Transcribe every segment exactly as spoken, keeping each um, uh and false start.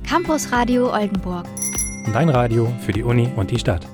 Campus Radio Oldenburg. Dein Radio für die Uni und die Stadt.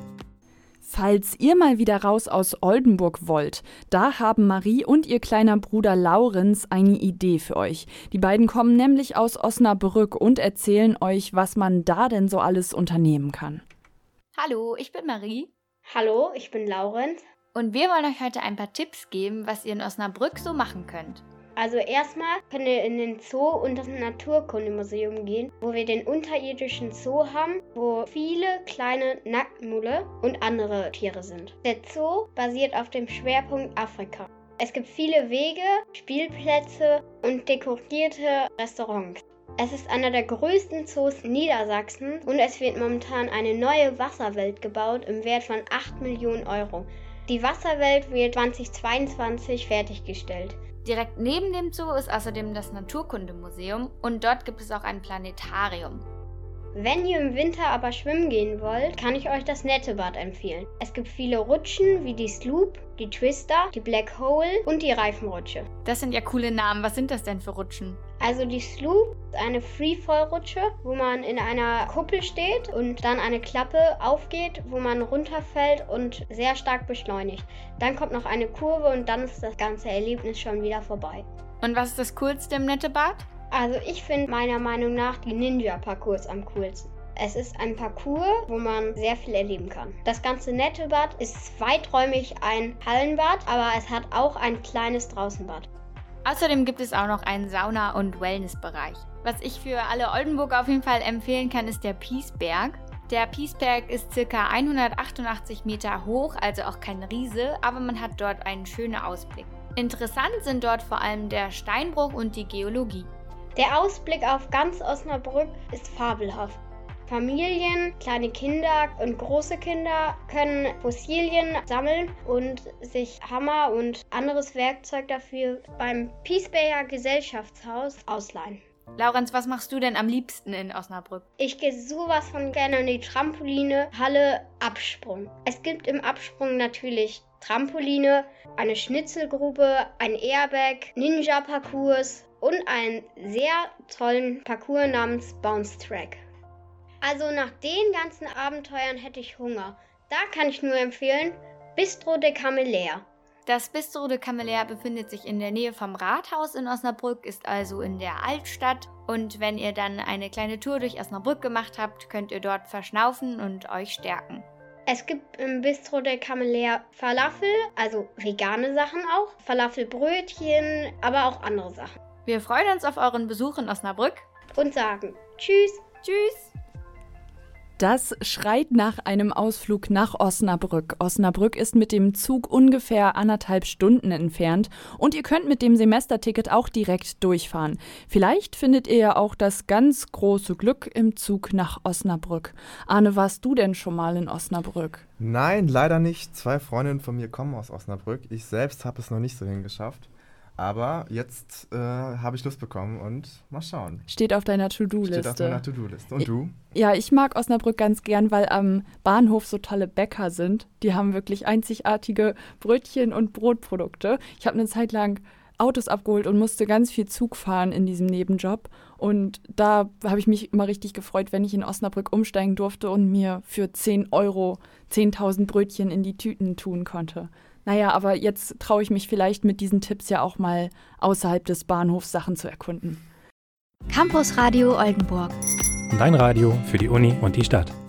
Falls ihr mal wieder raus aus Oldenburg wollt, da haben Marie und ihr kleiner Bruder Laurenz eine Idee für euch. Die beiden kommen nämlich aus Osnabrück und erzählen euch, was man da denn so alles unternehmen kann. Hallo, ich bin Marie. Hallo, ich bin Laurenz. Und wir wollen euch heute ein paar Tipps geben, was ihr in Osnabrück so machen könnt. Also erstmal könnt ihr in den Zoo und das Naturkundemuseum gehen, wo wir den unterirdischen Zoo haben, wo viele kleine Nacktmulle und andere Tiere sind. Der Zoo basiert auf dem Schwerpunkt Afrika. Es gibt viele Wege, Spielplätze und dekorierte Restaurants. Es ist einer der größten Zoos Niedersachsen und es wird momentan eine neue Wasserwelt gebaut im Wert von acht Millionen Euro. Die Wasserwelt wird zweitausendzweiundzwanzig fertiggestellt. Direkt neben dem Zoo ist außerdem das Naturkundemuseum und dort gibt es auch ein Planetarium. Wenn ihr im Winter aber schwimmen gehen wollt, kann ich euch das Nettebad empfehlen. Es gibt viele Rutschen wie die Sloop, die Twister, die Black Hole und die Reifenrutsche. Das sind ja coole Namen. Was sind das denn für Rutschen? Also die Sloop ist eine Freefall-Rutsche, wo man in einer Kuppel steht und dann eine Klappe aufgeht, wo man runterfällt und sehr stark beschleunigt. Dann kommt noch eine Kurve und dann ist das ganze Erlebnis schon wieder vorbei. Und was ist das Coolste im Nettebad? Also ich finde meiner Meinung nach die Ninja-Parcours am coolsten. Es ist ein Parcours, wo man sehr viel erleben kann. Das ganze Nettebad ist weiträumig ein Hallenbad, aber es hat auch ein kleines Draußenbad. Außerdem gibt es auch noch einen Sauna- und Wellnessbereich. Was ich für alle Oldenburger auf jeden Fall empfehlen kann, ist der Piesberg. Der Piesberg ist ca. hundertachtundachtzig Meter hoch, also auch kein Riese, aber man hat dort einen schönen Ausblick. Interessant sind dort vor allem der Steinbruch und die Geologie. Der Ausblick auf ganz Osnabrück ist fabelhaft. Familien, kleine Kinder und große Kinder können Fossilien sammeln und sich Hammer und anderes Werkzeug dafür beim Piesberger Gesellschaftshaus ausleihen. Laurenz, was machst du denn am liebsten in Osnabrück? Ich gehe sowas von gerne in die Trampoline, Halle, Absprung. Es gibt im Absprung natürlich Trampoline, eine Schnitzelgrube, ein Airbag, Ninja-Parcours und einen sehr tollen Parcours namens Bounce Track. Also nach den ganzen Abenteuern hätte ich Hunger. Da kann ich nur empfehlen, Bistro de Camelaert. Das Bistro de Camelaert befindet sich in der Nähe vom Rathaus in Osnabrück, ist also in der Altstadt. Und wenn ihr dann eine kleine Tour durch Osnabrück gemacht habt, könnt ihr dort verschnaufen und euch stärken. Es gibt im Bistro de Camelaert Falafel, also vegane Sachen auch, Falafelbrötchen, aber auch andere Sachen. Wir freuen uns auf euren Besuch in Osnabrück und sagen Tschüss. Tschüss. Das schreit nach einem Ausflug nach Osnabrück. Osnabrück ist mit dem Zug ungefähr anderthalb Stunden entfernt und ihr könnt mit dem Semesterticket auch direkt durchfahren. Vielleicht findet ihr ja auch das ganz große Glück im Zug nach Osnabrück. Arne, warst du denn schon mal in Osnabrück? Nein, leider nicht. Zwei Freundinnen von mir kommen aus Osnabrück. Ich selbst habe es noch nicht so hingeschafft. Aber jetzt äh, habe ich Lust bekommen und mal schauen. Steht auf deiner To-Do-Liste. Steht auf meiner To-Do-Liste. Und ich, du? Ja, ich mag Osnabrück ganz gern, weil am Bahnhof so tolle Bäcker sind. Die haben wirklich einzigartige Brötchen und Brotprodukte. Ich habe eine Zeit lang Autos abgeholt und musste ganz viel Zug fahren in diesem Nebenjob. Und da habe ich mich immer richtig gefreut, wenn ich in Osnabrück umsteigen durfte und mir für zehn Euro zehntausend Brötchen in die Tüten tun konnte. Naja, aber jetzt traue ich mich vielleicht mit diesen Tipps ja auch mal außerhalb des Bahnhofs Sachen zu erkunden. Campus Radio Oldenburg. Dein Radio für die Uni und die Stadt.